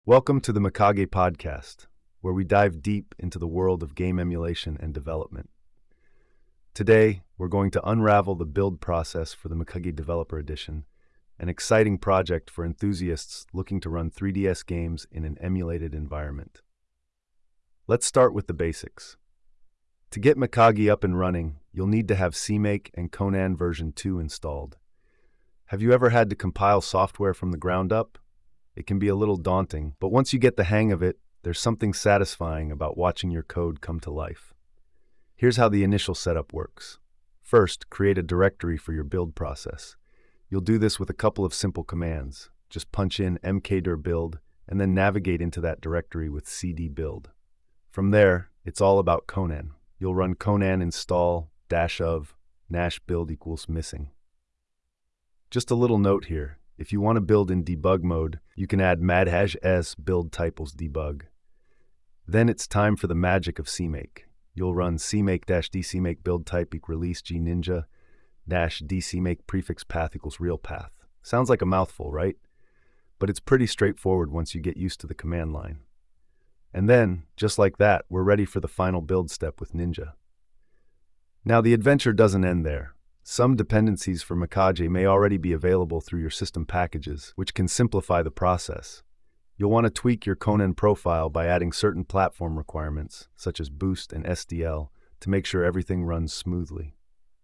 Welcome to the Mikage Podcast, where we dive deep into the world of game emulation and development. Today, we're going to unravel the build process for the Mikage Developer Edition, an exciting project for enthusiasts looking to run 3DS games in an emulated environment. Let's start with the basics. To get Mikage up and running, you'll need to have CMake and Conan version 2 installed. Have you ever had to compile software from the ground up? It can be a little daunting, but once you get the hang of it, there's something satisfying about watching your code come to life. Here's how the initial setup works. First, create a directory for your build process. You'll do this with a couple of simple commands. Just punch in mkdir build and then navigate into that directory with cd build. From there, it's all about Conan. You'll run Conan install -of nash build equals missing. Just a little note here. If you want to build in debug mode, you can add -s build typos debug. Then it's time for the magic of CMake. You'll run CMake-dcmake build type equal release gninja -dcmake prefix path equals real path. Sounds like a mouthful, right? But it's pretty straightforward once you get used to the command line. And then, just like that, we're ready for the final build step with Ninja. Now the adventure doesn't end there. Some dependencies for Mikage may already be available through your system packages, which can simplify the process. You'll want to tweak your Conan profile by adding certain platform requirements, such as Boost and SDL, to make sure everything runs smoothly.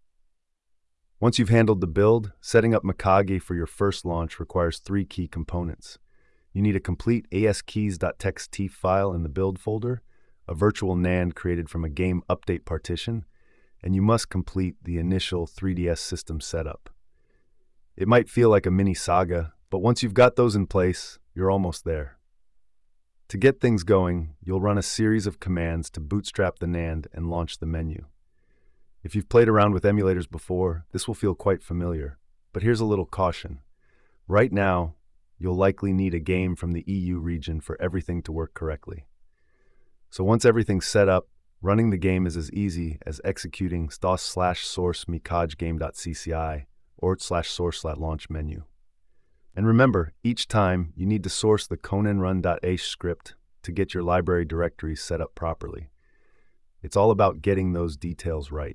Once you've handled the build, setting up Mikage for your first launch requires 3 key components. You need a complete askeys.txt file in the build folder, a virtual NAND created from a game update partition, and you must complete the initial 3DS system setup. It might feel like a mini saga, but once you've got those in place, you're almost there. To get things going, you'll run a series of commands to bootstrap the NAND and launch the menu. If you've played around with emulators before, this will feel quite familiar, but here's a little caution. Right now, you'll likely need a game from the EU region for everything to work correctly. So once everything's set up, running the game is as easy as executing stos/source mikagegame.cci /source/launch menu. And remember, each time you need to source the conanrun.h script to get your library directory set up properly. It's all about getting those details right.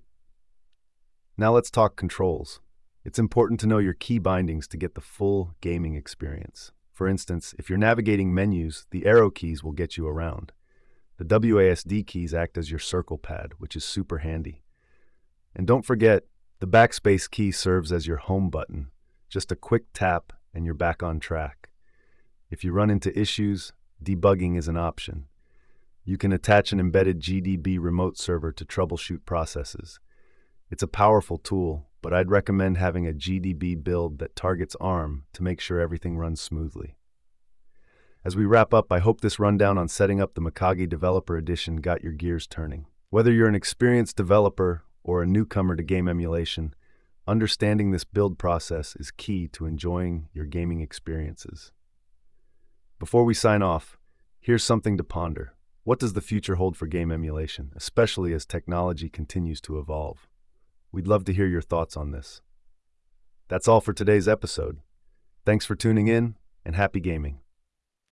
Now let's talk controls. It's important to know your key bindings to get the full gaming experience. For instance, if you're navigating menus, the arrow keys will get you around. The WASD keys act as your circle pad, which is super handy. And don't forget, the backspace key serves as your home button. Just a quick tap and you're back on track. If you run into issues, debugging is an option. You can attach an embedded GDB remote server to troubleshoot processes. It's a powerful tool, but I'd recommend having a GDB build that targets ARM to make sure everything runs smoothly. As we wrap up, I hope this rundown on setting up the Mikage Developer Edition got your gears turning. Whether you're an experienced developer or a newcomer to game emulation, understanding this build process is key to enjoying your gaming experiences. Before we sign off, here's something to ponder. What does the future hold for game emulation, especially as technology continues to evolve? We'd love to hear your thoughts on this. That's all for today's episode. Thanks for tuning in, and happy gaming.